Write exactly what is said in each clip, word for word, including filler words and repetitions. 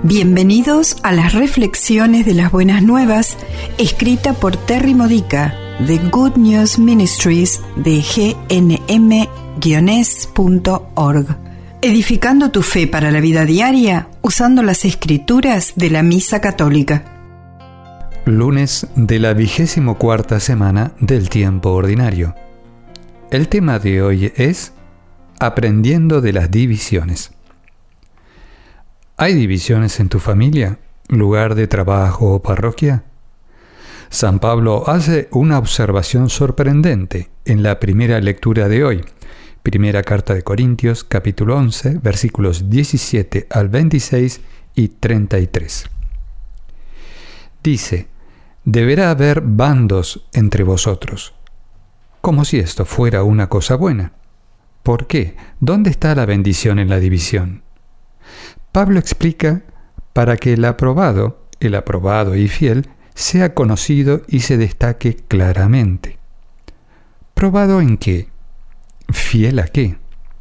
Bienvenidos a las reflexiones de las buenas nuevas, escrita por Terry Modica de Good News Ministries de G N M S punto org. Edificando tu fe para la vida diaria usando las escrituras de la Misa Católica. Lunes de la vigésimo cuarta semana del tiempo ordinario. El tema de hoy es Aprendiendo de las divisiones. ¿Hay divisiones en tu familia, lugar de trabajo o parroquia? San Pablo hace una observación sorprendente en la primera lectura de hoy. Primera carta de Corintios, capítulo once, versículos diecisiete al veintiséis y treinta y tres. Dice: deberá haber bandos entre vosotros, como si esto fuera una cosa buena. ¿Por qué? ¿Dónde está la bendición en la división? Pablo explica para que el aprobado, el aprobado y fiel, sea conocido y se destaque claramente. ¿Probado en qué? ¿Fiel a qué?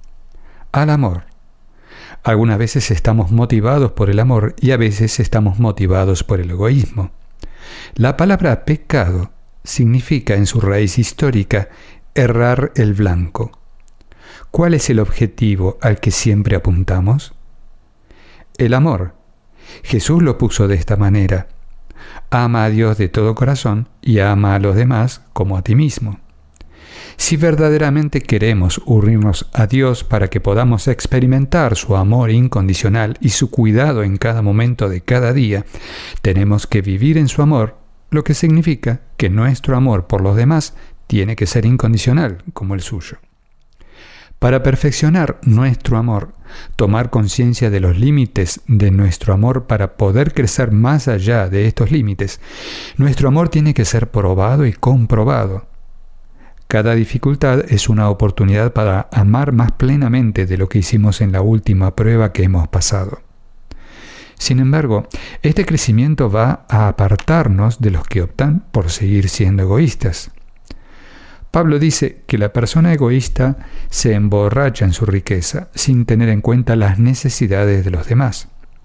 Al amor. Algunas veces estamos motivados por el amor y a veces estamos motivados por el egoísmo. La palabra pecado significa en su raíz histórica errar el blanco. ¿Cuál es el objetivo al que siempre apuntamos? El amor. Jesús lo puso de esta manera: ama a Dios de todo corazón y ama a los demás como a ti mismo. Si verdaderamente queremos unirnos a Dios para que podamos experimentar su amor incondicional y su cuidado en cada momento de cada día, tenemos que vivir en su amor, lo que significa que nuestro amor por los demás tiene que ser incondicional, como el suyo. Para perfeccionar nuestro amor, tomar conciencia de los límites de nuestro amor para poder crecer más allá de estos límites, nuestro amor tiene que ser probado y comprobado. Cada dificultad es una oportunidad para amar más plenamente de lo que hicimos en la última prueba que hemos pasado. Sin embargo, este crecimiento va a apartarnos de los que optan por seguir siendo egoístas. Pablo dice que la persona egoísta se emborracha en su riqueza sin tener en cuenta las necesidades de los demás.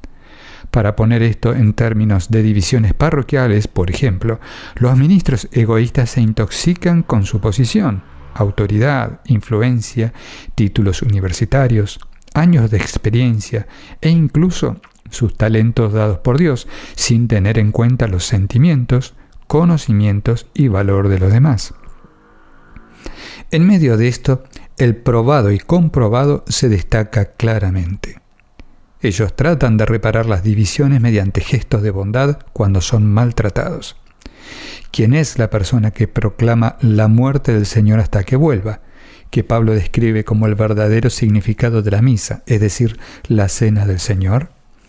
Para poner esto en términos de divisiones parroquiales, por ejemplo, los ministros egoístas se intoxican con su posición, autoridad, influencia, títulos universitarios, años de experiencia e incluso sus talentos dados por Dios, sin tener en cuenta los sentimientos, conocimientos y valor de los demás. En medio de esto, el probado y comprobado se destaca claramente. Ellos tratan de reparar las divisiones mediante gestos de bondad cuando son maltratados. ¿Quién es la persona que proclama la muerte del Señor hasta que vuelva? Que Pablo describe como el verdadero significado de la misa, es decir, la cena del Señor.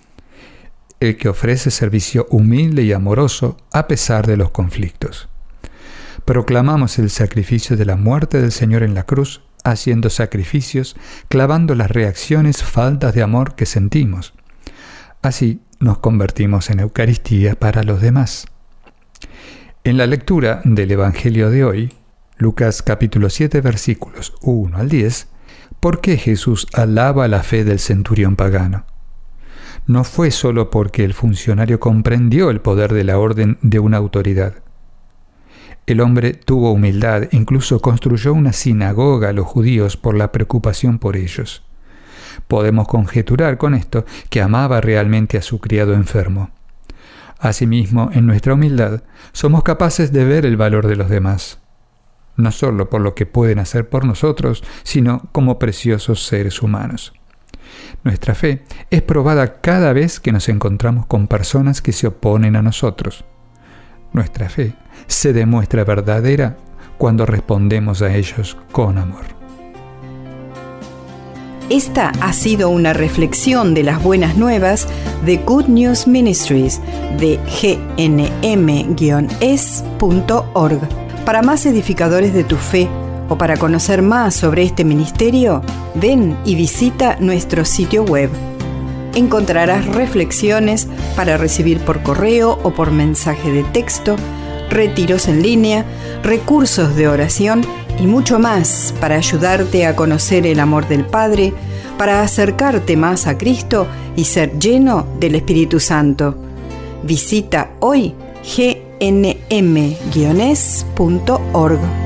El que ofrece servicio humilde y amoroso a pesar de los conflictos. Proclamamos el sacrificio de la muerte del Señor en la cruz, haciendo sacrificios, clavando las reacciones faltas de amor que sentimos. Así nos convertimos en Eucaristía para los demás. En la lectura del Evangelio de hoy, Lucas capítulo siete versículos uno al diez, ¿por qué Jesús alaba la fe del centurión pagano? No fue solo porque el funcionario comprendió el poder de la orden de una autoridad. El hombre tuvo humildad, incluso construyó una sinagoga a los judíos por la preocupación por ellos. Podemos conjeturar con esto que amaba realmente a su criado enfermo. Asimismo, en nuestra humildad, somos capaces de ver el valor de los demás, no solo por lo que pueden hacer por nosotros, sino como preciosos seres humanos. Nuestra fe es probada cada vez que nos encontramos con personas que se oponen a nosotros. Nuestra fe se demuestra verdadera cuando respondemos a ellos con amor. Esta ha sido una reflexión de las buenas nuevas de Good News Ministries de G N M S punto org. Para más edificadores de tu fe o para conocer más sobre este ministerio, ven y visita nuestro sitio web. Encontrarás reflexiones para recibir por correo o por mensaje de texto, retiros en línea, recursos de oración y mucho más para ayudarte a conocer el amor del Padre, para acercarte más a Cristo y ser lleno del Espíritu Santo. Visita hoy G N M guion es punto org.